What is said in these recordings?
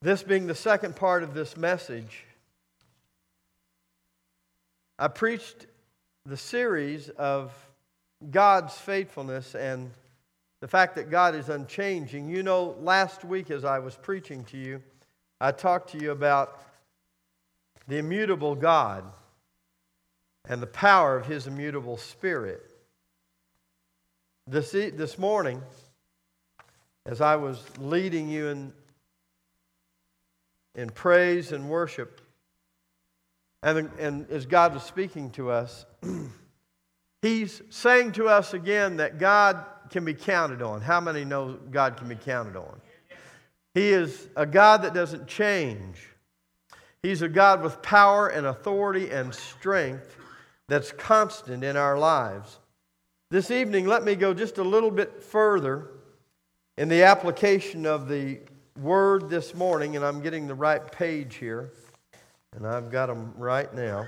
This being the second part of this message, I preached the series of God's faithfulness and the fact that God is unchanging. You know, last week as I was preaching to you, I talked to you about the immutable God and the power of His immutable Spirit. This morning, as I was leading you in praise and worship, and as God was speaking to us, He's saying to us again that God can be counted on. How many know God can be counted on? He is a God that doesn't change. He's a God with power and authority and strength that's constant in our lives. This evening, let me go just a little bit further in the application of the Word this morning, and I'm getting the right page here, and I've got them right now.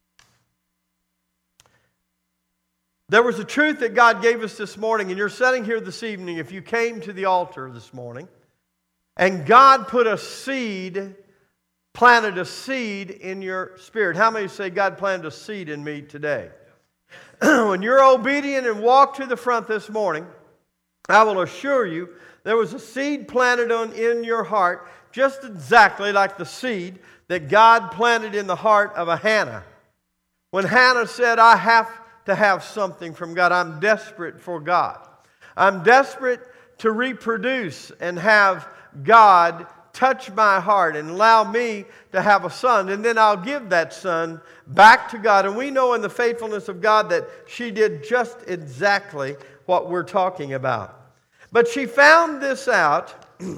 There was a truth that God gave us this morning, and you're sitting here this evening, if you came to the altar this morning, and God put a seed, planted a seed in your spirit. How many say God planted a seed in me today? When you're obedient and walk to the front this morning, I will assure you there was a seed planted in your heart just exactly like the seed that God planted in the heart of a Hannah. When Hannah said, I have to have something from God. I'm desperate for God. I'm desperate to reproduce and have God touch my heart and allow me to have a son. And then I'll give that son back to God. And we know in the faithfulness of God that she did just exactly what we're talking about. But she found this out,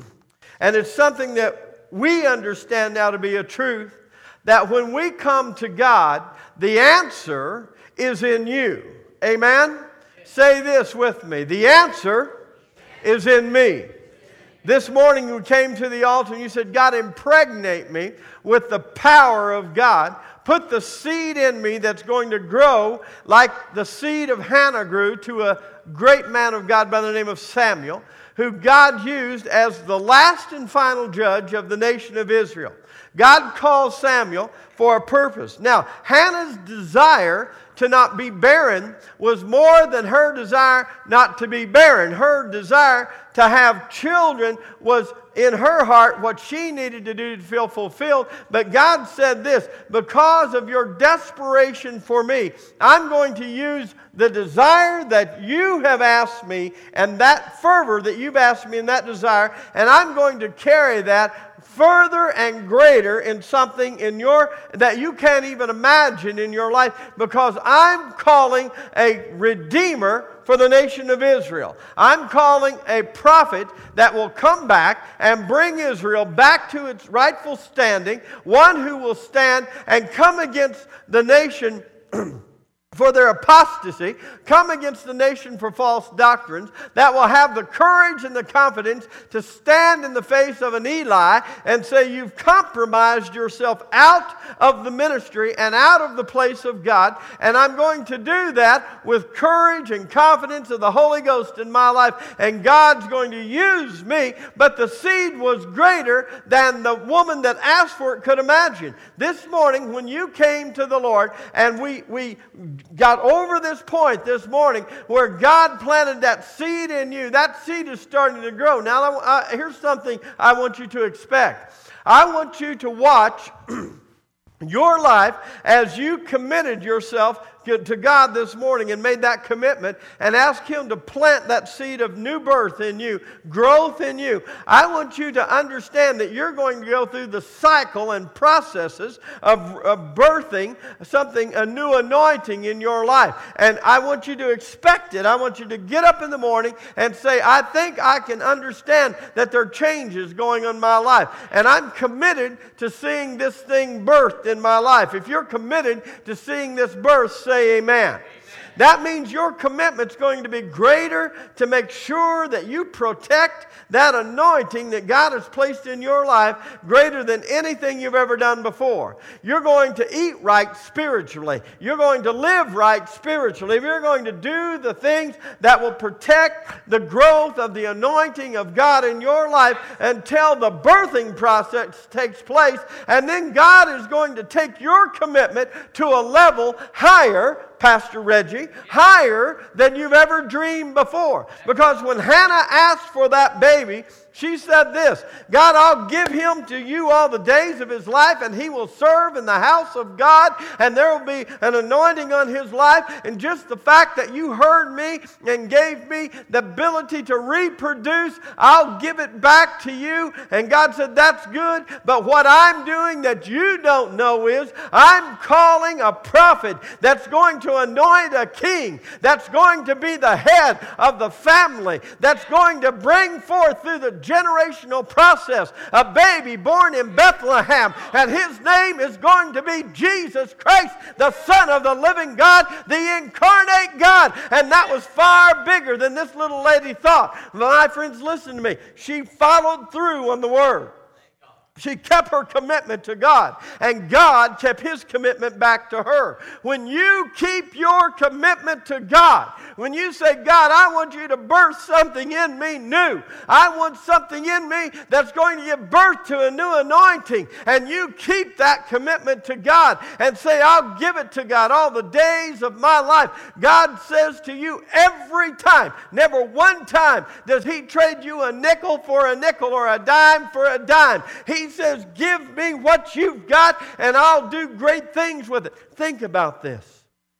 and it's something that we understand now to be a truth, that when we come to God, the answer is in you. Amen? Say this with me. The answer is in me. This morning you came to the altar and you said, God, impregnate me with the power of God. Put the seed in me that's going to grow like the seed of Hannah grew to a great man of God by the name of Samuel, who God used as the last and final judge of the nation of Israel. God called Samuel for a purpose. Now, Hannah's desire to not be barren was more than her desire not to be barren. Her desire to have children was in her heart what she needed to do to feel fulfilled. But God said this, because of your desperation for me, I'm going to use the desire that you have asked me and that fervor that you've asked me and that desire, and I'm going to carry that further and greater in something that you can't even imagine in your life, because I'm calling a redeemer for the nation of Israel. I'm calling a prophet that will come back and bring Israel back to its rightful standing, one who will stand and come against the nation for their apostasy, come against the nation for false doctrines, that will have the courage and the confidence to stand in the face of an Eli and say, you've compromised yourself out of the ministry and out of the place of God, and I'm going to do that with courage and confidence of the Holy Ghost in my life, and God's going to use me. But the seed was greater than the woman that asked for it could imagine. This morning, when you came to the Lord, and we got over this point this morning where God planted that seed in you. That seed is starting to grow. Now, here's something I want you to expect. I want you to watch your life as you committed yourself to God this morning and made that commitment and ask Him to plant that seed of new birth in you, growth in you. I want you to understand that you're going to go through the cycle and processes of birthing something, a new anointing in your life. And I want you to expect it. I want you to get up in the morning and say, I think I can understand that there are changes going on in my life. And I'm committed to seeing this thing birthed in my life. If you're committed to seeing this birth, say amen. That means your commitment's going to be greater to make sure that you protect that anointing that God has placed in your life greater than anything you've ever done before. You're going to eat right spiritually. You're going to live right spiritually. You're going to do the things that will protect the growth of the anointing of God in your life until the birthing process takes place. And then God is going to take your commitment to a level higher, Pastor Reggie, higher than you've ever dreamed before. Because when Hannah asked for that baby, she said this, God, I'll give him to you all the days of his life, and he will serve in the house of God, and there will be an anointing on his life. And just the fact that you heard me and gave me the ability to reproduce, I'll give it back to you. And God said, that's good, but what I'm doing that you don't know is I'm calling a prophet that's going to anoint a king, that's going to be the head of the family, that's going to bring forth through the generational process a baby born in Bethlehem, and his name is going to be Jesus Christ, the Son of the living God, the incarnate God. And that was far bigger than this little lady thought. My friends, listen to me. She followed through on the word. She kept her commitment to God, and God kept his commitment back to her. When you keep your commitment to God, when you say, God, I want you to birth something in me new. I want something in me that's going to give birth to a new anointing. And you keep that commitment to God and say, I'll give it to God all the days of my life. God says to you every time, never one time does he trade you a nickel for a nickel or a dime for a dime. He says, give me what you've got and I'll do great things with it. Think about this.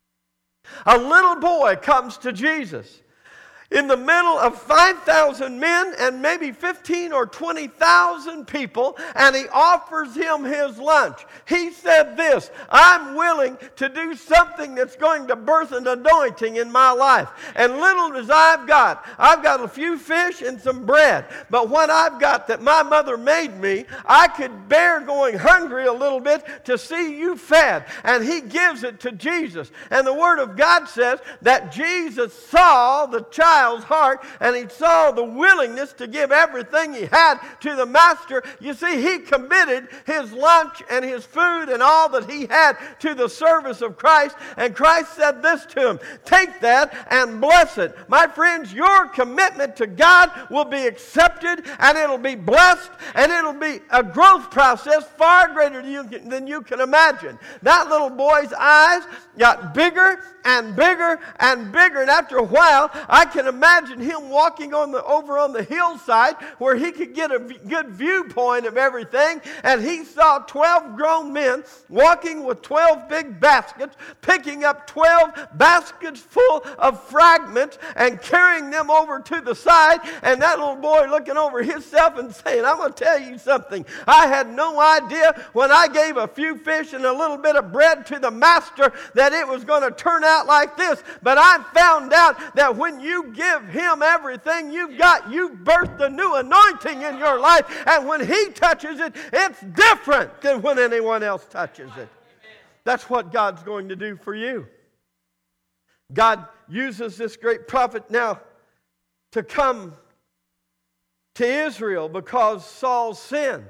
A little boy comes to Jesus in the middle of 5,000 men and maybe 15 or 20,000 people, and he offers him his lunch. He said this, I'm willing to do something that's going to birth an anointing in my life. And little as I've got a few fish and some bread. But what I've got that my mother made me, I could bear going hungry a little bit to see you fed. And he gives it to Jesus. And the Word of God says that Jesus saw the child's heart, and he saw the willingness to give everything he had to the master. You see, he committed his lunch and his food and all that he had to the service of Christ, and Christ said this to him, take that and bless it. My friends, your commitment to God will be accepted, and it'll be blessed, and it'll be a growth process far greater than you can imagine. That little boy's eyes got bigger and bigger and bigger, and after a while, I can imagine him walking over on the hillside where he could get a good viewpoint of everything, and he saw 12 grown men walking with 12 big baskets, picking up 12 baskets full of fragments and carrying them over to the side, and that little boy looking over himself and saying, I'm going to tell you something. I had no idea when I gave a few fish and a little bit of bread to the master that it was going to turn out like this, but I found out that when you give him everything you've got, you've birthed a new anointing in your life, and when he touches it, it's different than when anyone else touches it. That's what God's going to do for you. God uses this great prophet now to come to Israel because Saul's sinned.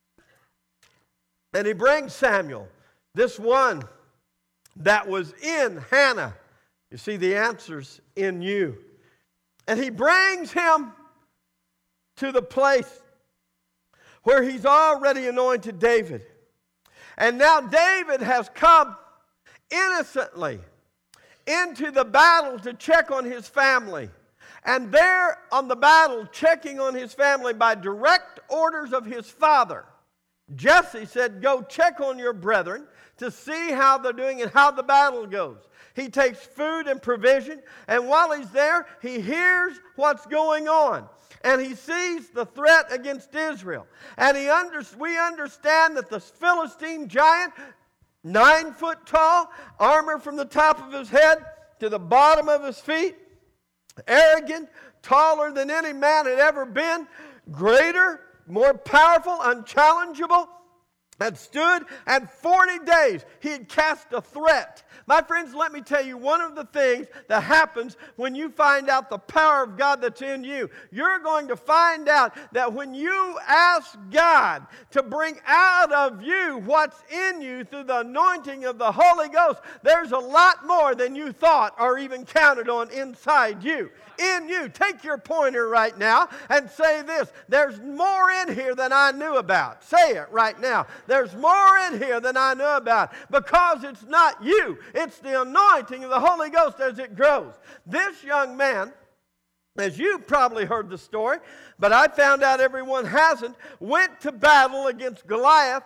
And he brings Samuel, this one that was in Hannah. You see, the answer's in you. And he brings him to the place where he's already anointed David. And now David has come innocently into the battle to check on his family. And there on the battle, checking on his family by direct orders of his father, Jesse said, go check on your brethren to see how they're doing and how the battle goes. He takes food and provision, and while he's there, he hears what's going on. And he sees the threat against Israel. And we understand that the Philistine giant, 9 foot tall, armor from the top of his head to the bottom of his feet, arrogant, taller than any man had ever been, greater, more powerful, unchallengeable. had stood, and 40 days he had cast a threat. My friends, let me tell you one of the things that happens when you find out the power of God that's in you. You're going to find out that when you ask God to bring out of you what's in you through the anointing of the Holy Ghost, there's a lot more than you thought or even counted on inside you. In you. Take your pointer right now and say this: there's more in here than I knew about. Say it right now. There's more in here than I knew about, because it's not you. It's the anointing of the Holy Ghost as it grows. This young man, as you probably heard the story, but I found out everyone hasn't, went to battle against Goliath,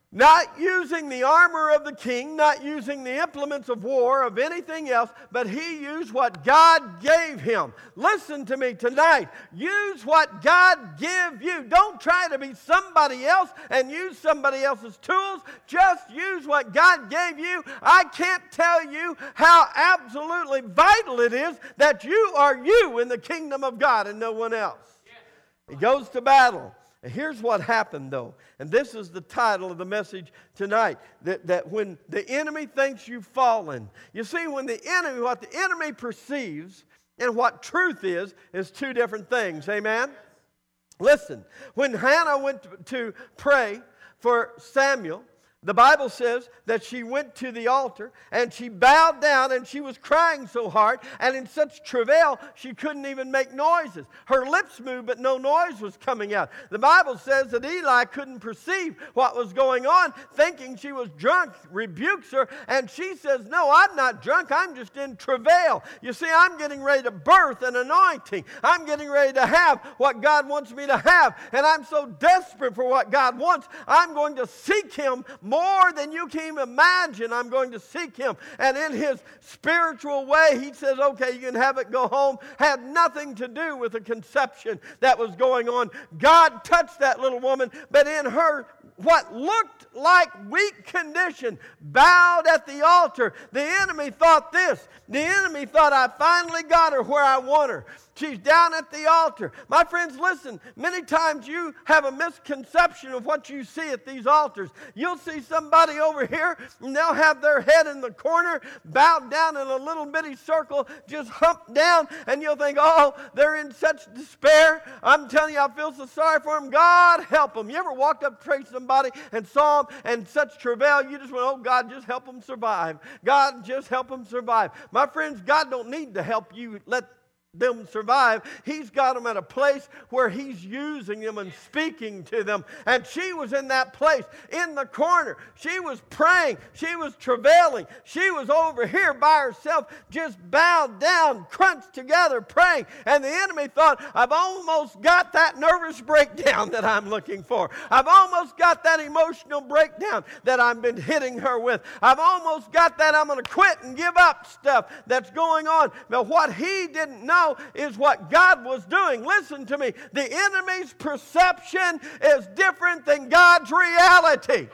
not using the armor of the king, not using the implements of war, of anything else, but he used what God gave him. Listen to me tonight. Use what God gave you. Don't try to be somebody else and use somebody else's tools. Just use what God gave you. I can't tell you how absolutely vital it is that you are you in the kingdom of God and no one else. He goes to battle. And here's what happened, though, and this is the title of the message tonight, that when the enemy thinks you've fallen, you see, when the enemy, what the enemy perceives and what truth is two different things, amen? Listen, when Hannah went to pray for Samuel, the Bible says that she went to the altar and she bowed down, and she was crying so hard and in such travail she couldn't even make noises. Her lips moved, but no noise was coming out. The Bible says that Eli couldn't perceive what was going on, thinking she was drunk, rebukes her, and she says, "No, I'm not drunk. I'm just in travail. You see, I'm getting ready to birth an anointing. I'm getting ready to have what God wants me to have, and I'm so desperate for what God wants, I'm going to seek Him more than you can even imagine. I'm going to seek Him." And in his spiritual way, he says, "Okay, you can have it, go home." Had nothing to do with the conception that was going on. God touched that little woman, but in her what looked like weak condition, bowed at the altar. The enemy thought this. The enemy thought, "I finally got her where I want her. She's down at the altar." My friends, listen. Many times you have a misconception of what you see at these altars. You'll see somebody over here, and they'll have their head in the corner, bowed down in a little bitty circle, just humped down, and you'll think, "Oh, they're in such despair." I'm telling you, I feel so sorry for them. God help them. You ever walked up to pray somebody and saw them in such travail? You just went, "Oh, God, just help them survive. God, just help them survive." My friends, God don't need to help you let them survive. He's got them at a place where He's using them and speaking to them. And she was in that place, in the corner. She was praying. She was travailing. She was over here by herself, just bowed down, crunched together, praying. And the enemy thought, "I've almost got that nervous breakdown that I'm looking for. I've almost got that emotional breakdown that I've been hitting her with. I've almost got that I'm going to quit and give up stuff that's going on." But what he didn't know is what God was doing. Listen to me. The enemy's perception is different than God's reality.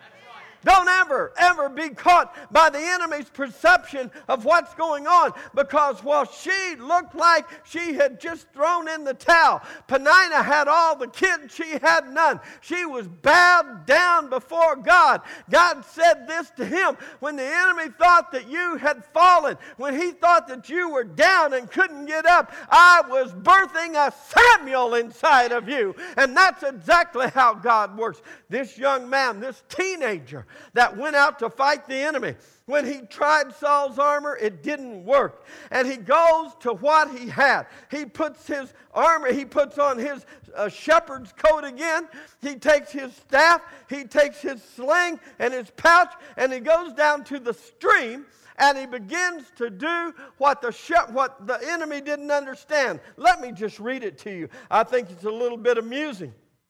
Don't ever be caught by the enemy's perception of what's going on, because while she looked like she had just thrown in the towel, Peninnah had all the kids, she had none. She was bowed down before God. God said this to him: when the enemy thought that you had fallen, when he thought that you were down and couldn't get up, I was birthing a Samuel inside of you. And that's exactly how God works. This young man, this teenager that went out to fight the enemy, when he tried Saul's armor, it didn't work. And he goes to what he had. He puts his armor, he puts on his shepherd's coat again. He takes his staff, he takes his sling and his pouch, and he goes down to the stream, and he begins to do what the enemy didn't understand. Let me just read it to you. I think it's a little bit amusing.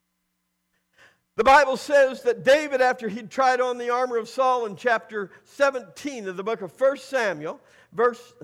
The Bible says that David, after he'd tried on the armor of Saul in chapter 17 of the book of 1 Samuel, verse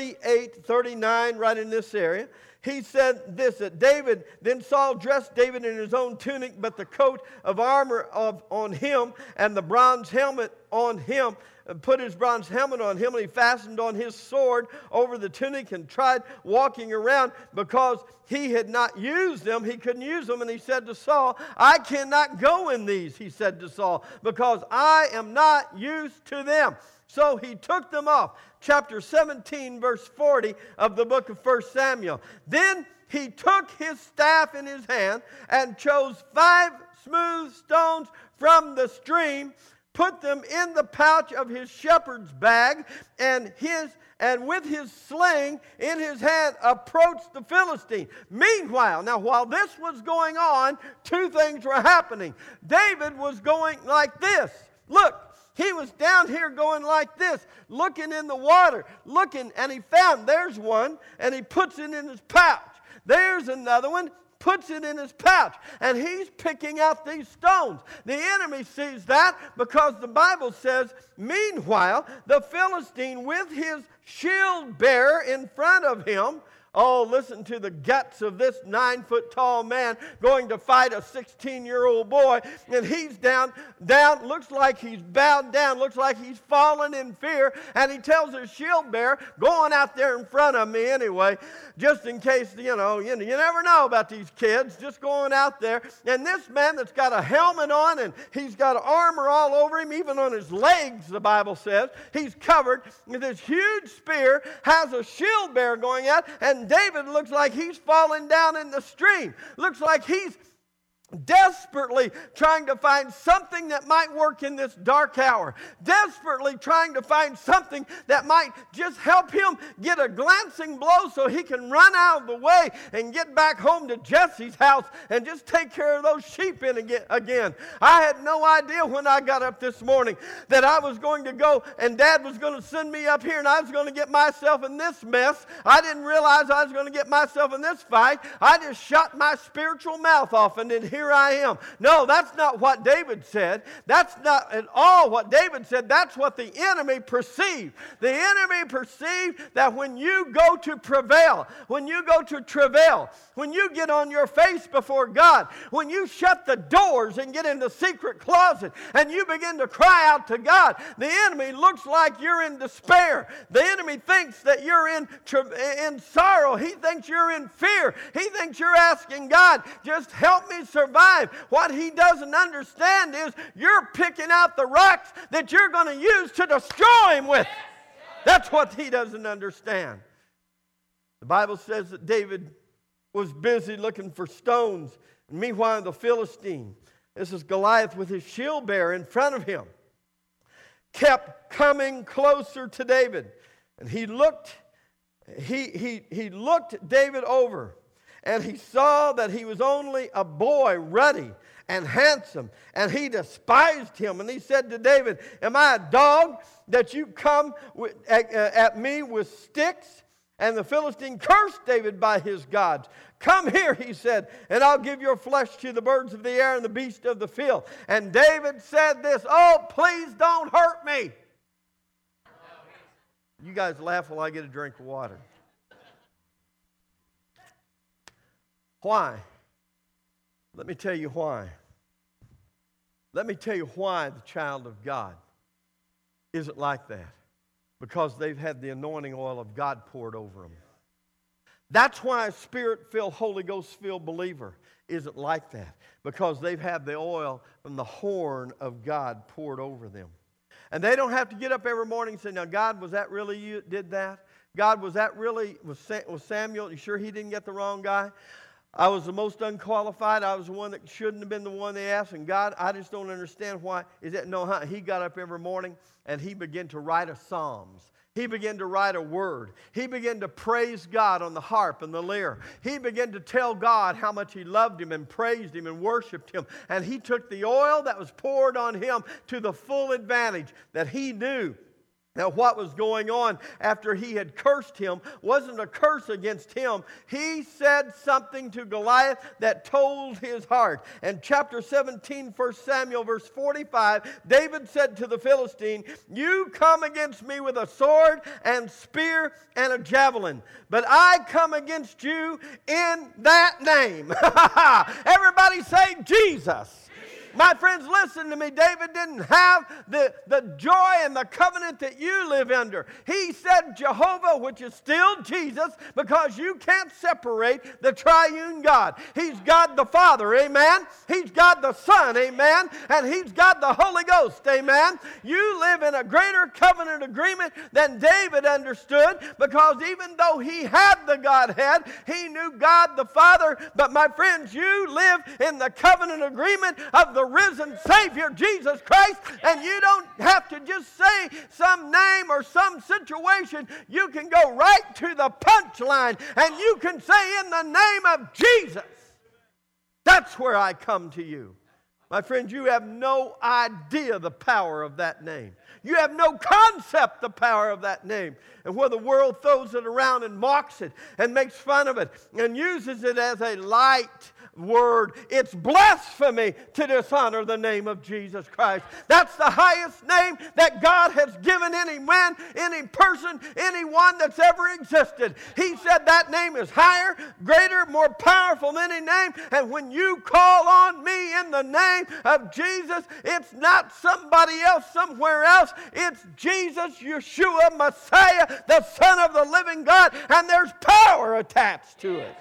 38, 39, right in this area. He said this, that David, then Saul dressed David in his own tunic, but the coat of armor on him and the bronze helmet on him, put his bronze helmet on him, and he fastened on his sword over the tunic and tried walking around because he had not used them. He couldn't use them, and he said to Saul, I cannot go in these, he said to Saul, because I am not used to them. So he took them off. Chapter 17, verse 40 of the book of 1 Samuel. Then he took his staff in his hand and chose 5 smooth stones from the stream, put them in the pouch of his shepherd's bag, and with his sling in his hand approached the Philistine. Meanwhile, now while this was going on, 2 things were happening. David was going like this. Look. He was down here going like this, looking in the water, looking, and he found, there's one, and he puts it in his pouch. There's another one, puts it in his pouch, and he's picking out these stones. The enemy sees that because the Bible says, meanwhile, the Philistine with his shield bearer in front of him. Oh, listen to the guts of this 9-foot-tall man going to fight a 16-year-old boy. And he's down, looks like he's bowed down, looks like he's fallen in fear. And he tells his shield bearer, going out there in front of me anyway, just in case, you never know about these kids, just going out there. And this man that's got a helmet on and he's got armor all over him, even on his legs, the Bible says. He's covered with this huge spear, has a shield bearer going out, and David looks like he's falling down in the stream. Looks like he's desperately trying to find something that might work in this dark hour. Desperately trying to find something that might just help him get a glancing blow so he can run out of the way and get back home to Jesse's house and just take care of those sheep again. I had no idea when I got up this morning that I was going to go and Dad was going to send me up here and I was going to get myself in this mess. I didn't realize I was going to get myself in this fight. I just shut my spiritual mouth off and then here I am. No, that's not what David said. That's not at all what David said. That's what the enemy perceived. The enemy perceived that when you go to prevail, when you go to travail, when you get on your face before God, when you shut the doors and get in the secret closet and you begin to cry out to God, the enemy looks like you're in despair. The enemy thinks that you're in sorrow. He thinks you're in fear. He thinks you're asking God, just help me survive. What he doesn't understand is you're picking out the rocks that you're going to use to destroy him with. That's what he doesn't understand. The Bible says that David was busy looking for stones. And meanwhile, the Philistine, this is Goliath with his shield bearer in front of him, kept coming closer to David. And he looked David over. And he saw that he was only a boy, ruddy and handsome, and he despised him. And he said to David, am I a dog that you come at me with sticks? And the Philistine cursed David by his gods. Come here, he said, and I'll give your flesh to the birds of the air and the beasts of the field. And David said this, oh, please don't hurt me. You guys laugh while I get a drink of water. Why? Let me tell you why. Let me tell you why the child of God isn't like that. Because they've had the anointing oil of God poured over them. That's why a Spirit-filled, Holy Ghost-filled believer isn't like that. Because they've had the oil from the horn of God poured over them. And they don't have to get up every morning and say, now God, was that really you that did that? God, was that really, was Samuel, you sure he didn't get the wrong guy? I was the most unqualified. I was the one that shouldn't have been the one they asked. And God, I just don't understand why. He got up every morning and he began to write a Psalms. He began to write a word. He began to praise God on the harp and the lyre. He began to tell God how much he loved him and praised him and worshiped him. And he took the oil that was poured on him to the full advantage that he knew Now, what was going on after he had cursed him wasn't a curse against him. He said something to Goliath that told his heart. And chapter 17, 1 Samuel, verse 45, David said to the Philistine, "You come against me with a sword and spear and a javelin, but I come against you in that name." Everybody say Jesus. My friends, listen to me. David didn't have the joy and the covenant that you live under. He said Jehovah, which is still Jesus, because you can't separate the triune God. He's God the Father, amen? He's God the Son, amen? And He's God the Holy Ghost, amen? You live in a greater covenant agreement than David understood, because even though he had the Godhead, he knew God the Father. But my friends, you live in the covenant agreement of the risen Savior, Jesus Christ, and you don't have to just say some name or some situation. You can go right to the punchline, and you can say, "In the name of Jesus." That's where I come to you. My friends, you have no idea the power of that name. You have no concept the power of that name. And where the world throws it around and mocks it and makes fun of it and uses it as a light word, it's blasphemy to dishonor the name of Jesus Christ. That's the highest name that God has given any man, any person, anyone that's ever existed. He said that name is higher, greater, more powerful than any name. And when you call on me in the name of Jesus, it's not somebody else somewhere else. It's Jesus, Yeshua, Messiah, the Son of the living God. And there's power attached to it.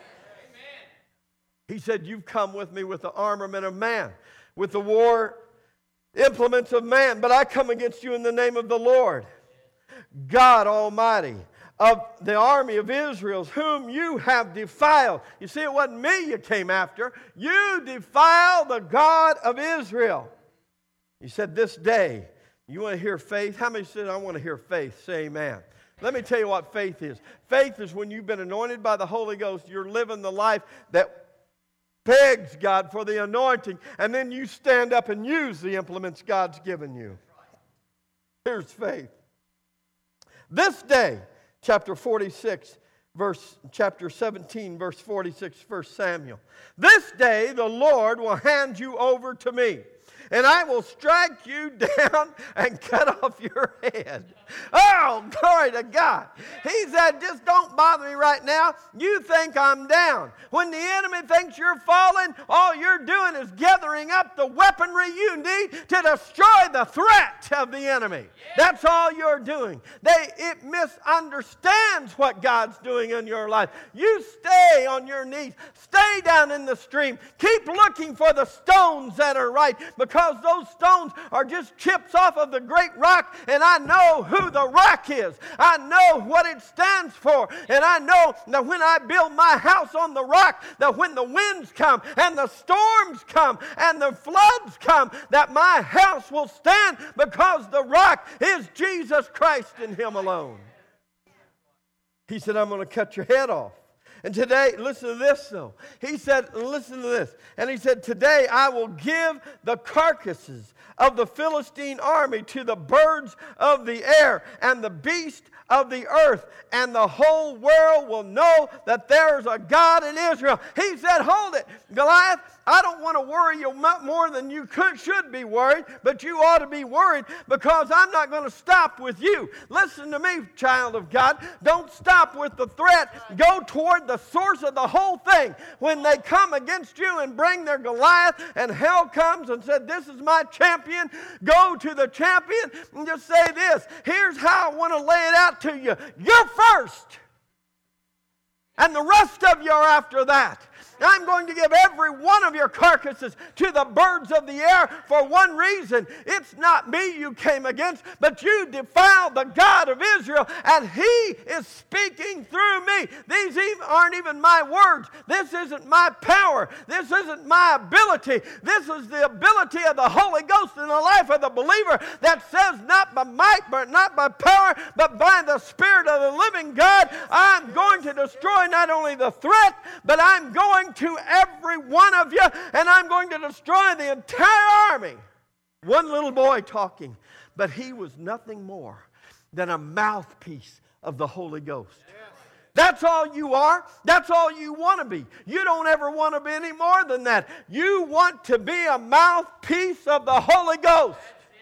He said, "You've come with me with the armament of man, with the war implements of man, but I come against you in the name of the Lord, God Almighty, of the army of Israel, whom you have defiled." You see, it wasn't me you came after. You defiled the God of Israel. He said, "This day," you want to hear faith? How many said, "I want to hear faith"? Say amen. Let me tell you what faith is. Faith is when you've been anointed by the Holy Ghost, you're living the life that begs God for the anointing, and then you stand up and use the implements God's given you. Here's faith. This day, chapter 46, chapter 17, verse 46, 1 Samuel. "This day the Lord will hand you over to me, and I will strike you down and cut off your head." Oh, glory to God. He said, just don't bother me right now. You think I'm down. When the enemy thinks you're falling, all you're doing is gathering up the weaponry you need to destroy the threat of the enemy. That's all you're doing. It misunderstands what God's doing in your life. You stay on your knees. Stay down in the stream. Keep looking for the stones that are right, because those stones are just chips off of the great rock, and I know who the rock is. I know what it stands for, and I know that when I build my house on the rock, that when the winds come and the storms come and the floods come, that my house will stand, because the rock is Jesus Christ and Him alone. He said, "I'm going to cut your head off." And today, listen to this though. He said, listen to this. And he said, "Today I will give the carcasses of the Philistine army to the birds of the air and the beasts of the earth, and the whole world will know that there's a God in Israel." He said, hold it, Goliath, I don't want to worry you more than you should be worried, but you ought to be worried, because I'm not going to stop with you. Listen to me, child of God. Don't stop with the threat. Go toward the source of the whole thing. When they come against you and bring their Goliath, and hell comes and said, "This is my champion," go to the champion and just say this. Here's how I want to lay it out to you. You're first, and the rest of you are after that. I'm going to give every one of your carcasses to the birds of the air for one reason. It's not me you came against, but you defiled the God of Israel, and He is speaking through me. These aren't even my words. This isn't my power. This isn't my ability. This is the ability of the Holy Ghost in the life of the believer that says, not by might, but not by power, but by the Spirit of the living God, I'm going to destroy not only the threat, but I'm going to every one of you, and I'm going to destroy the entire army. One little boy talking, but he was nothing more than a mouthpiece of the Holy Ghost. That's all you are. That's all you want to be. You don't ever want to be any more than that. You want to be a mouthpiece of the Holy Ghost.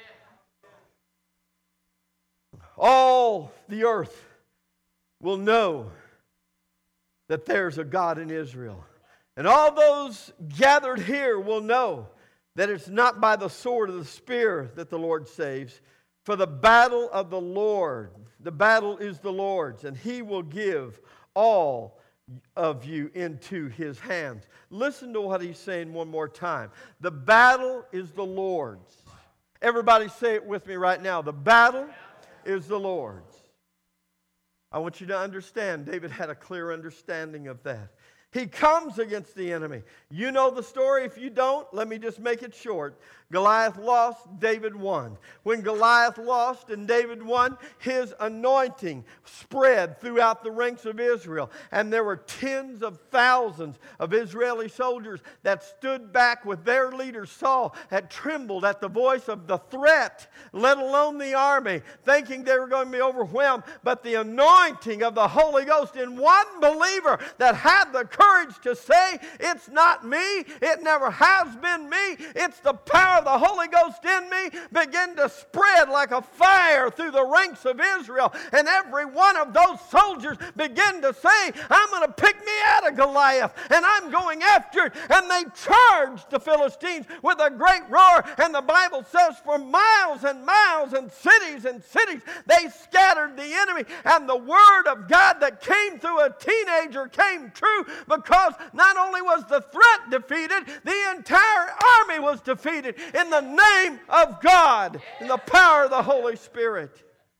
All the earth will know that there's a God in Israel. And all those gathered here will know that it's not by the sword or the spear that the Lord saves. For the battle of the Lord, the battle is the Lord's, and He will give all of you into His hands. Listen to what He's saying one more time. The battle is the Lord's. Everybody say it with me right now. The battle is the Lord's. I want you to understand, David had a clear understanding of that. He comes against the enemy. You know the story. If you don't, let me just make it short. Goliath lost, David won. When Goliath lost and David won, his anointing spread throughout the ranks of Israel. And there were tens of thousands of Israeli soldiers that stood back with their leader Saul, had trembled at the voice of the threat, let alone the army, thinking they were going to be overwhelmed. But the anointing of the Holy Ghost in one believer that had the courage to say, it's not me, it never has been me, it's the power of the Holy Ghost in me, began to spread like a fire through the ranks of Israel. And every one of those soldiers began to say, I'm going to pick me out of Goliath, and I'm going after it. And they charged the Philistines with a great roar. And the Bible says for miles and miles and cities, they scattered the enemy. And the word of God that came through a teenager came true, because not only was the threat defeated, the entire army was defeated in the name of God, in the power of the Holy Spirit.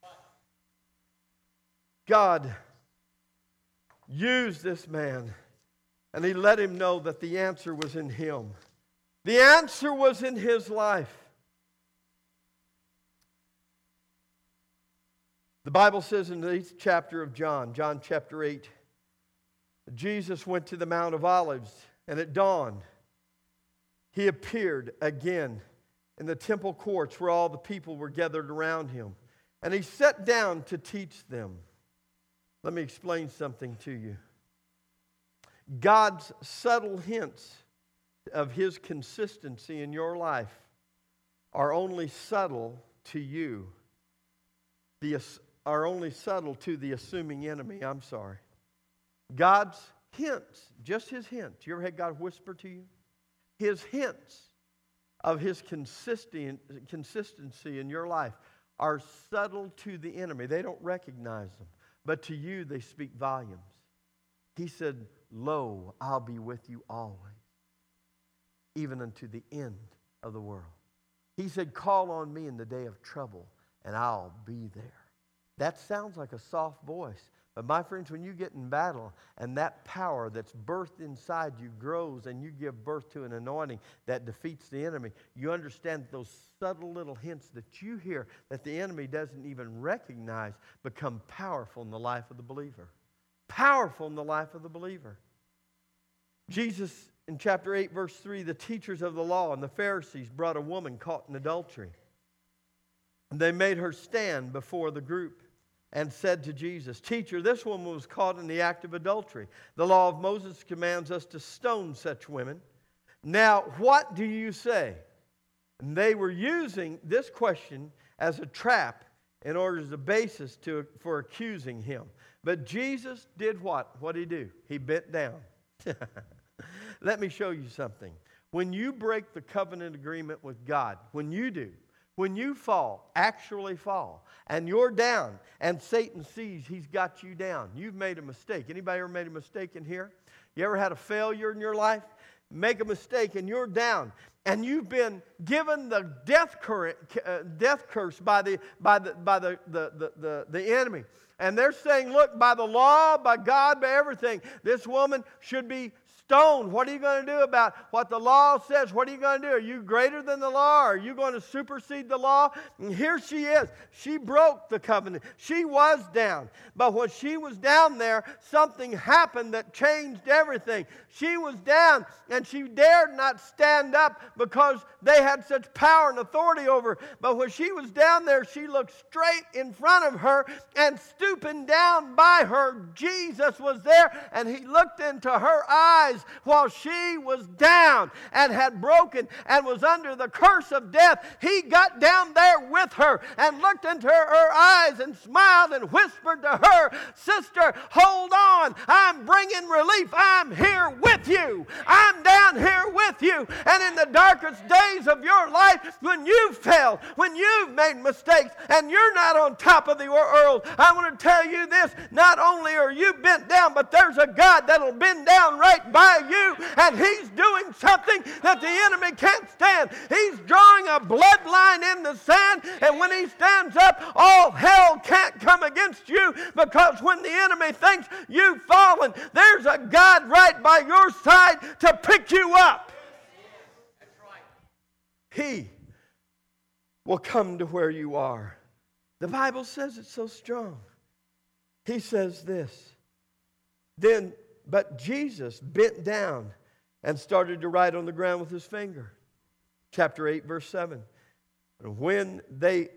God used this man, and He let him know that the answer was in him. The answer was in his life. The Bible says in the 8th chapter of John chapter 8, Jesus went to the Mount of Olives, and at dawn, He appeared again in the temple courts where all the people were gathered around Him. And He sat down to teach them. Let me explain something to you. God's subtle hints of His consistency in your life are only subtle to you. Are only subtle to the assuming enemy. God's hints, just His hints. You ever had God whisper to you? His hints of His consistency in your life are subtle to the enemy. They don't recognize them. But to you, they speak volumes. He said, lo, I'll be with you always, even unto the end of the world. He said, call on me in the day of trouble, and I'll be there. That sounds like a soft voice. But my friends, when you get in battle and that power that's birthed inside you grows and you give birth to an anointing that defeats the enemy, you understand those subtle little hints that you hear that the enemy doesn't even recognize become powerful in the life of the believer. Powerful in the life of the believer. Jesus, in chapter 8, verse 3, the teachers of the law and the Pharisees brought a woman caught in adultery. And they made her stand before the group and said to Jesus, Teacher, this woman was caught in the act of adultery. The law of Moses commands us to stone such women. Now, what do you say? And they were using this question as a trap in order as a basis for accusing Him. But Jesus did what? What did He do? He bent down. Let me show you something. When you break the covenant agreement with God, when you fall, actually fall, and you're down, and Satan sees he's got you down, you've made a mistake. Anybody ever made a mistake in here? You ever had a failure in your life? Make a mistake and you're down, and you've been given the death curse by the enemy. And they're saying, look, by the law, by God, by everything, this woman should be stoned. What are you going to do about what the law says? What are you going to do? Are you greater than the law? Are you going to supersede the law? And here she is. She broke the covenant. She was down. But when she was down there, something happened that changed everything. She was down and she dared not stand up because they had such power and authority over her. But when she was down there, she looked straight in front of her, and stooping down by her, Jesus was there, and he looked into her eyes while she was down and had broken and was under the curse of death. He got down there with her and looked into her eyes and smiled and whispered to her, "Sister, hold on. I'm bringing relief. I'm here with you. I'm down here with you." And in the darkest days of your life, when you failed, when you've made mistakes and you're not on top of the world, I want to tell you this: not only are you bent down, but there's a God that'll bend down right by you, and he's doing something that the enemy can't stand. He's drawing a bloodline in the sand, and when he stands up, all hell can't come against you, because when the enemy thinks you've fallen, there's a God right by your side to pick you up. He will come to where you are. The Bible says it's so strong. He says this, but Jesus bent down and started to write on the ground with his finger. Chapter 8, verse 7. And when they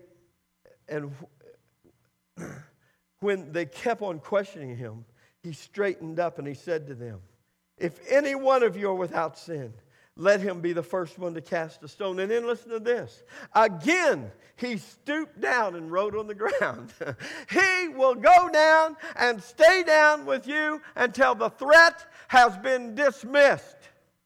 kept on questioning him, he straightened up and he said to them, "If any one of you are without sin, let him be the first one to cast a stone." And then listen to this. Again, he stooped down and wrote on the ground. He will go down and stay down with you until the threat has been dismissed.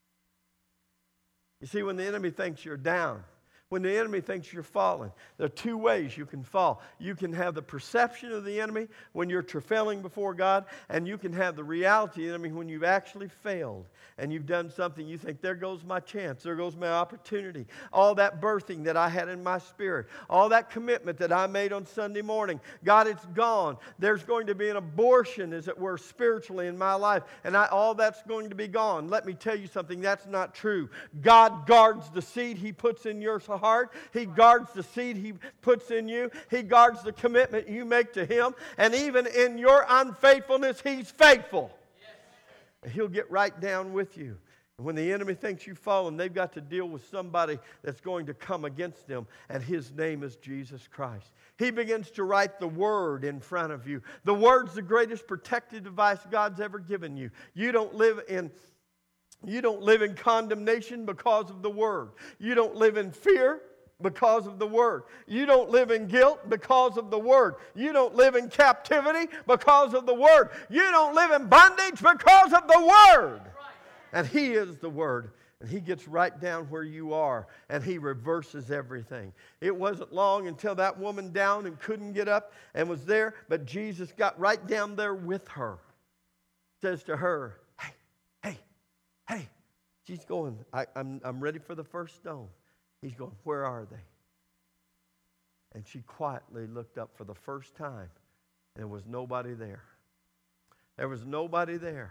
You see, when the enemy thinks you're down, when the enemy thinks you're falling, there are two ways you can fall. You can have the perception of the enemy when you're failing before God, and you can have the reality of the enemy when you've actually failed and you've done something. You think, there goes my chance, there goes my opportunity. All that birthing that I had in my spirit, all that commitment that I made on Sunday morning, God, it's gone. There's going to be an abortion, as it were, spiritually in my life, and all that's going to be gone. Let me tell you something, that's not true. God guards the seed he puts in your heart. He guards the seed he puts in you. He guards the commitment you make to him. And even in your unfaithfulness, he's faithful. Yes. He'll get right down with you. And when the enemy thinks you've fallen, they've got to deal with somebody that's going to come against them, and his name is Jesus Christ. He begins to write the Word in front of you. The Word's the greatest protective device God's ever given you. You don't live in condemnation because of the Word. You don't live in fear because of the Word. You don't live in guilt because of the Word. You don't live in captivity because of the Word. You don't live in bondage because of the Word. And He is the Word. And He gets right down where you are, and He reverses everything. It wasn't long until that woman down and couldn't get up and was there, but Jesus got right down there with her. Says to her, hey, she's going, I'm ready for the first stone. He's going, where are they? And she quietly looked up for the first time, and there was nobody there. There was nobody there.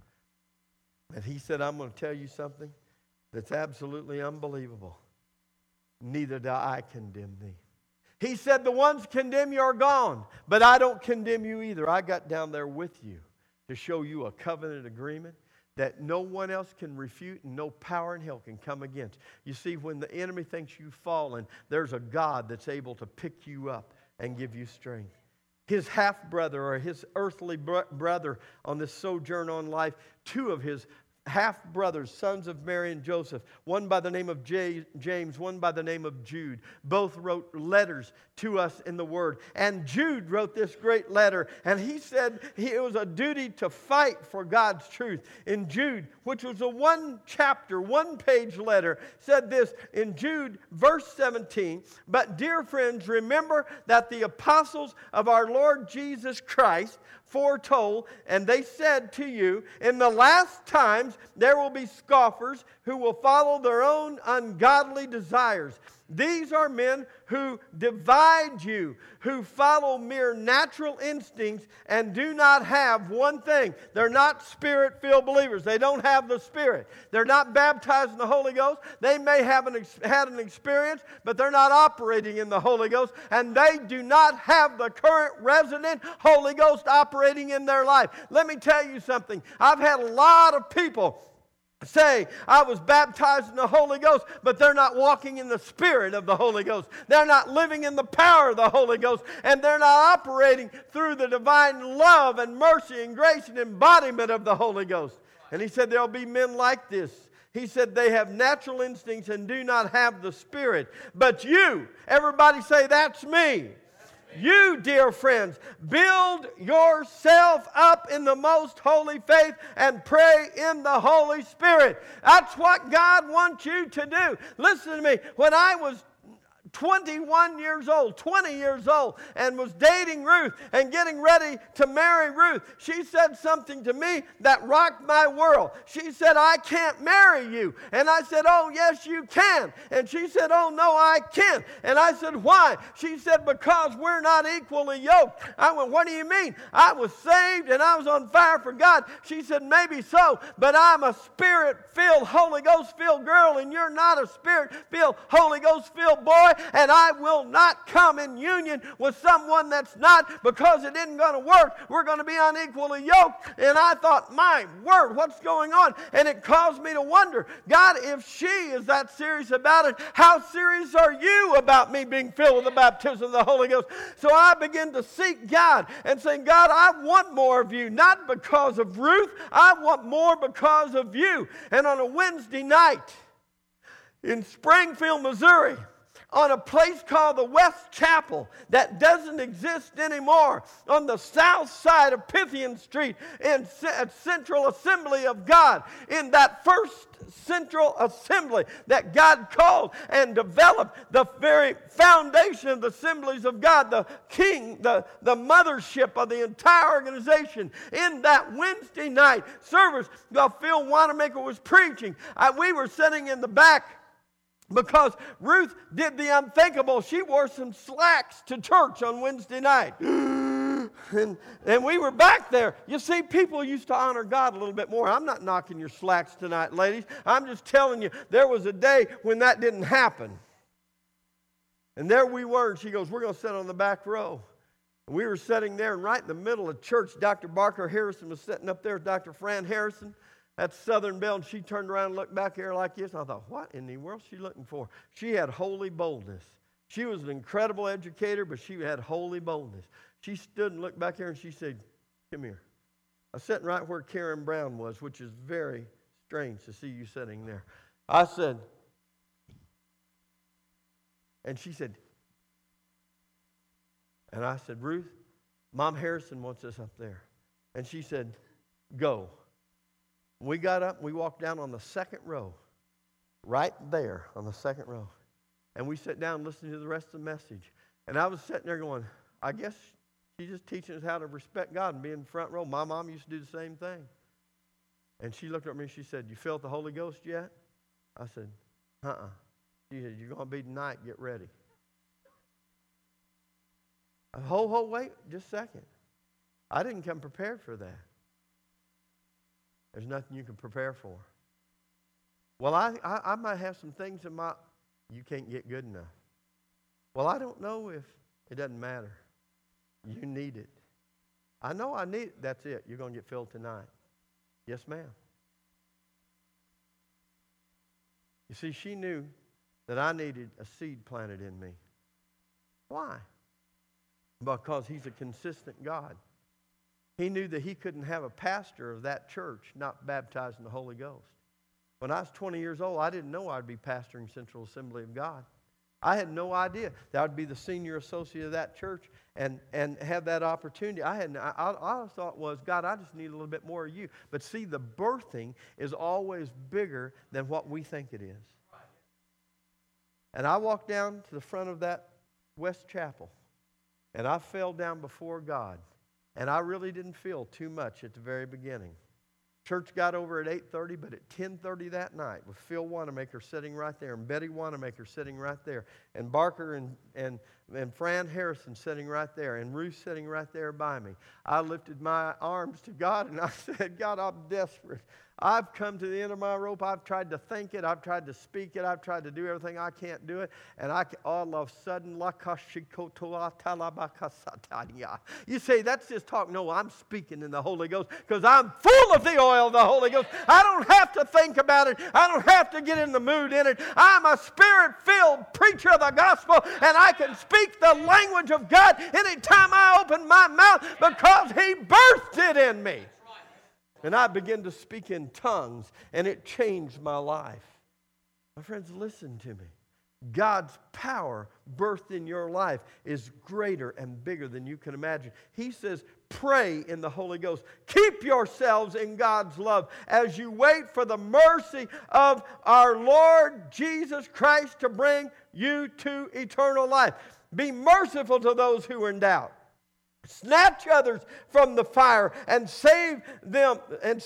And he said, I'm going to tell you something that's absolutely unbelievable. Neither do I condemn thee. He said, the ones condemn you are gone, but I don't condemn you either. I got down there with you to show you a covenant agreement that no one else can refute and no power in hell can come against. You see, when the enemy thinks you've fallen, there's a God that's able to pick you up and give you strength. His half-brother or his earthly brother on this sojourn on life, two of his half-brothers, sons of Mary and Joseph, one by the name of James, one by the name of Jude. Both wrote letters to us in the Word. And Jude wrote this great letter, and he said it was a duty to fight for God's truth. In Jude, which was a one-chapter, one-page letter, said this in Jude, verse 17, but dear friends, remember that the apostles of our Lord Jesus Christ foretold, and they said to you, in the last times there will be scoffers who will follow their own ungodly desires. These are men who divide you, who follow mere natural instincts and do not have one thing. They're not Spirit-filled believers. They don't have the Spirit. They're not baptized in the Holy Ghost. They may have had an experience, but they're not operating in the Holy Ghost, and they do not have the current resident Holy Ghost operating in their life. Let me tell you something. I've had a lot of people say, I was baptized in the Holy Ghost, but they're not walking in the Spirit of the Holy Ghost. They're not living in the power of the Holy Ghost, and they're not operating through the divine love and mercy and grace and embodiment of the Holy Ghost. And he said there'll be men like this. He said they have natural instincts and do not have the Spirit. But you, everybody say, that's me. You, dear friends, build yourself up in the most holy faith and pray in the Holy Spirit. That's what God wants you to do. Listen to me. When I was 21 years old, 20 years old, and was dating Ruth and getting ready to marry Ruth, she said something to me that rocked my world. She said, I can't marry you. And I said, oh, yes, you can. And she said, oh, no, I can't. And I said, why? She said, because we're not equally yoked. I went, what do you mean? I was saved and I was on fire for God. She said, maybe so, but I'm a Spirit-filled, Holy Ghost-filled girl, and you're not a Spirit-filled, Holy Ghost-filled boy. And I will not come in union with someone that's not, because it isn't going to work. We're going to be unequally yoked. And I thought, my word, what's going on? And it caused me to wonder, God, if she is that serious about it, how serious are you about me being filled with the baptism of the Holy Ghost? So I began to seek God and saying, God, I want more of you, not because of Ruth. I want more because of you. And on a Wednesday night in Springfield, Missouri, on a place called the West Chapel that doesn't exist anymore, on the south side of Pythian Street in Central Assembly of God, in that first Central Assembly that God called and developed, the very foundation of the Assemblies of God, the king, the mothership of the entire organization. In that Wednesday night service, Phil Wanamaker was preaching. We were sitting in the back, because Ruth did the unthinkable. She wore some slacks to church on Wednesday night. And we were back there. You see, people used to honor God a little bit more. I'm not knocking your slacks tonight, ladies. I'm just telling you, there was a day when that didn't happen. And there we were, and she goes, we're going to sit on the back row. And we were sitting there, and right in the middle of church, Dr. Barker Harrison was sitting up there with Dr. Fran Harrison. That's Southern Belle, and she turned around and looked back here like this. And I thought, what in the world is she looking for? She had holy boldness. She was an incredible educator, but she had holy boldness. She stood and looked back here, and she said, come here. I was sitting right where Karen Brown was, which is very strange to see you sitting there. I said, and she said, and I said, Ruth, Mom Harrison wants us up there. And she said, go. We got up and we walked down on the second row, right there on the second row. And we sat down and listened to the rest of the message. And I was sitting there going, I guess she's just teaching us how to respect God and be in the front row. My mom used to do the same thing. And she looked at me and she said, you felt the Holy Ghost yet? I said, uh-uh. She said, you're going to be tonight, get ready. Wait, just a second. I didn't come prepared for that. There's nothing you can prepare for. Well, I might have some things you can't get good enough. Well, I don't know if it doesn't matter. You need it. I know I need it. That's it. You're going to get filled tonight. Yes, ma'am. You see, she knew that I needed a seed planted in me. Why? Because He's a consistent God. He knew that He couldn't have a pastor of that church not baptized in the Holy Ghost. When I was 20 years old, I didn't know I'd be pastoring Central Assembly of God. I had no idea that I'd be the senior associate of that church and have that opportunity. I thought was, God, I just need a little bit more of you. But see, the birthing is always bigger than what we think it is. And I walked down to the front of that West Chapel, and I fell down before God. And I really didn't feel too much at the very beginning. Church got over at 8:30, but at 10:30 that night, with Phil Wanamaker sitting right there, and Betty Wanamaker sitting right there, and Barker and Fran Harrison sitting right there, and Ruth sitting right there by me, I lifted my arms to God, and I said, God, I'm desperate. I've come to the end of my rope. I've tried to think it. I've tried to speak it. I've tried to do everything. I can't do it. And all of a sudden, you say, that's just talk. No, I'm speaking in the Holy Ghost because I'm full of the oil of the Holy Ghost. I don't have to think about it. I don't have to get in the mood in it. I'm a Spirit-filled preacher of the gospel, and I can speak the language of God anytime I open my mouth because He birthed it in me. And I began to speak in tongues, and it changed my life. My friends, listen to me. God's power birthed in your life is greater and bigger than you can imagine. He says, pray in the Holy Ghost. Keep yourselves in God's love as you wait for the mercy of our Lord Jesus Christ to bring you to eternal life. Be merciful to those who are in doubt. Snatch others from the fire and save them.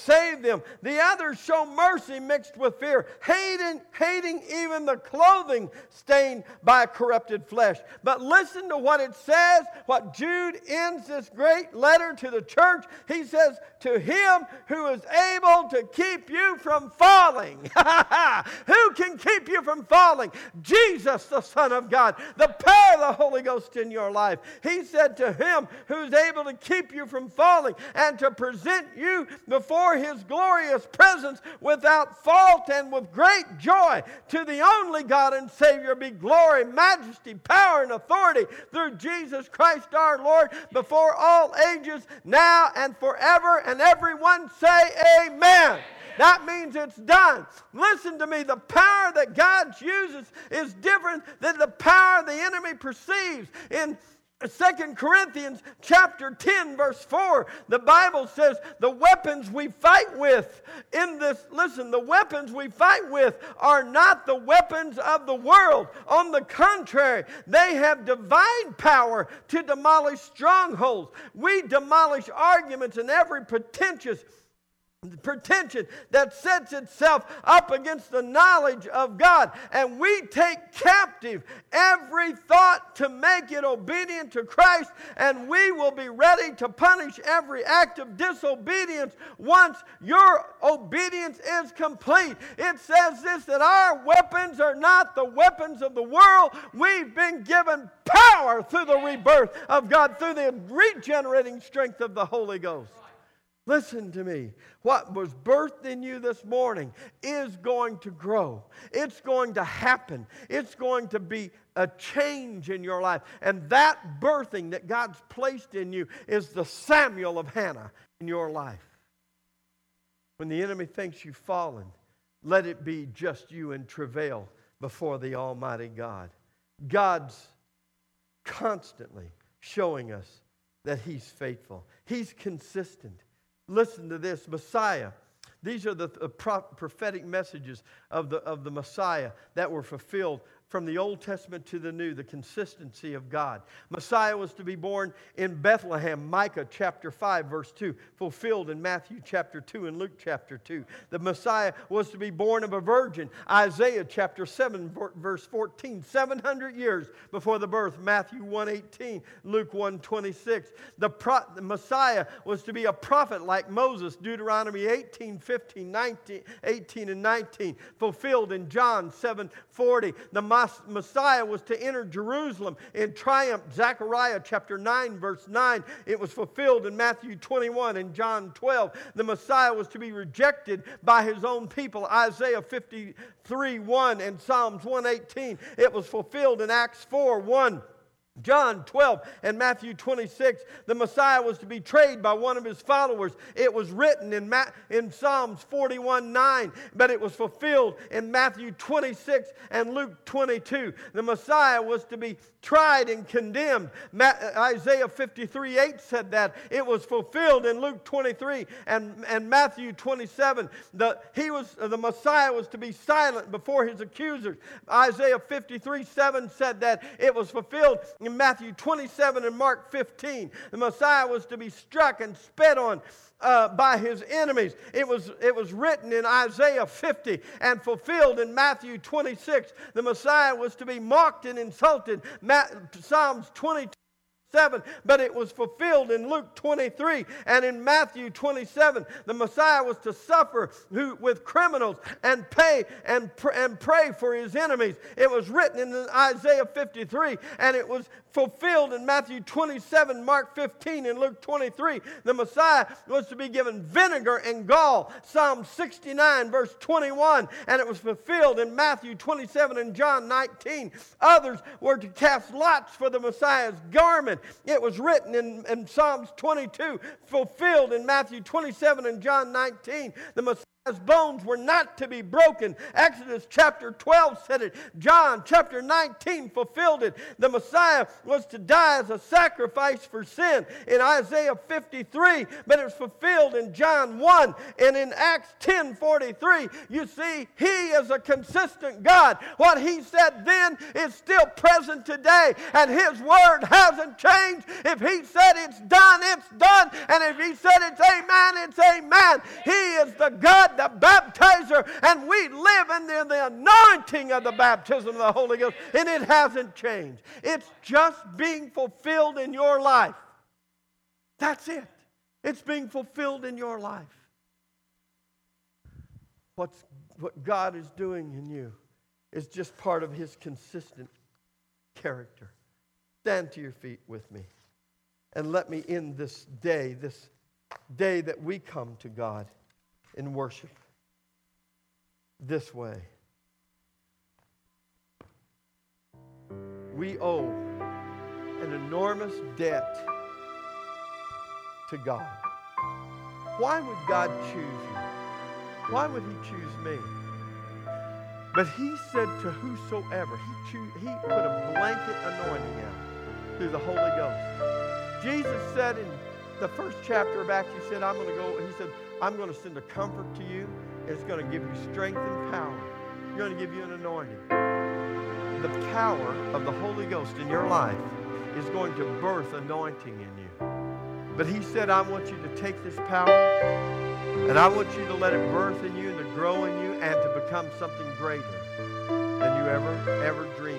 The others show mercy mixed with fear, hating even the clothing stained by corrupted flesh. But listen to what it says, what Jude ends this great letter to the church. He says, to Him who is able to keep you from falling. Who can keep you from falling? Jesus, the Son of God, the power of the Holy Ghost in your life. He said to Him who's able to keep you from falling and to present you before His glorious presence without fault and with great joy. To the only God and Savior be glory, majesty, power, and authority through Jesus Christ our Lord before all ages, now and forever. And everyone say amen. That means it's done. Listen to me. The power that God uses is different than the power the enemy perceives. In 2 Corinthians chapter 10 verse 4, the Bible says the weapons we fight with the weapons we fight with are not the weapons of the world. On the contrary, they have divine power to demolish strongholds. We demolish arguments and every pretension that sets itself up against the knowledge of God. And we take captive every thought to make it obedient to Christ, and we will be ready to punish every act of disobedience once your obedience is complete. It says this, that our weapons are not the weapons of the world. We've been given power through the rebirth of God, through the regenerating strength of the Holy Ghost. Listen to me. What was birthed in you this morning is going to grow. It's going to happen. It's going to be a change in your life. And that birthing that God's placed in you is the Samuel of Hannah in your life. When the enemy thinks you've fallen, let it be just you in travail before the Almighty God. God's constantly showing us that He's faithful. He's consistent. Listen to this, Messiah. These are the prophetic messages of the Messiah that were fulfilled from the Old Testament to the New, the consistency of God. Messiah was to be born in Bethlehem, Micah chapter 5, verse 2, fulfilled in Matthew chapter 2 and Luke chapter 2. The Messiah was to be born of a virgin, Isaiah chapter 7, verse 14, 700 years before the birth, Matthew 1:18, Luke 1:26. The Messiah was to be a prophet like Moses, Deuteronomy 18, 15, 19, 18 and 19, fulfilled in John 7:40. The Messiah was to enter Jerusalem in triumph, Zechariah chapter 9, verse 9. It was fulfilled in Matthew 21 and John 12. The Messiah was to be rejected by His own people, Isaiah 53:1 and Psalms 118. It was fulfilled in Acts 4:1. John 12 and Matthew 26, the Messiah was to be betrayed by one of His followers. It was written in Psalms 41:9, but it was fulfilled in Matthew 26 and Luke 22. The Messiah was to be tried and condemned. Isaiah 53:8 said that. It was fulfilled in Luke 23 and Matthew 27. The Messiah was to be silent before His accusers. Isaiah 53:7 said that. It was fulfilled in Matthew 27 and Mark 15. The Messiah was to be struck and spit on by his enemies. It was written in Isaiah 50 and fulfilled in Matthew 26. The Messiah was to be mocked and insulted. Psalms 22. But it was fulfilled in Luke 23 and in Matthew 27. The Messiah was to suffer with criminals and pay and pray for his enemies. It was written in Isaiah 53 and it was fulfilled in Matthew 27, Mark 15, and Luke 23. The Messiah was to be given vinegar and gall. Psalm 69, verse 21, and it was fulfilled in Matthew 27 and John 19. Others were to cast lots for the Messiah's garment. It was written in Psalms 22, fulfilled in Matthew 27 and John 19. The Messiah's bones were not to be broken. Exodus chapter 12 said it. John chapter 19 fulfilled it. The Messiah was to die as a sacrifice for sin in Isaiah 53, but it was fulfilled in John 1 and in Acts 10:43. You see, he is a consistent God. What he said then is still present today, and his word hasn't changed. If he said it's done, it's done. And if he said it's amen, it's amen. He is the God, the baptizer, and we live in the anointing of the baptism of the Holy Ghost, and it hasn't changed. It's just being fulfilled in your life. That's it. It's being fulfilled in your life. What God is doing in you is just part of his consistent character. Stand to your feet with me, and let me end this day that we come to God in worship this way. We owe an enormous debt to God. Why would God choose you? Why would he choose me? But he said to whosoever, he put a blanket anointing out through the Holy Ghost. Jesus said in the first chapter of Acts, he said, I'm going to send a comfort to you. It's going to give you strength and power. It's going to give you an anointing. The power of the Holy Ghost in your life is going to birth anointing in you. But he said, I want you to take this power and I want you to let it birth in you and to grow in you and to become something greater than you ever dreamed.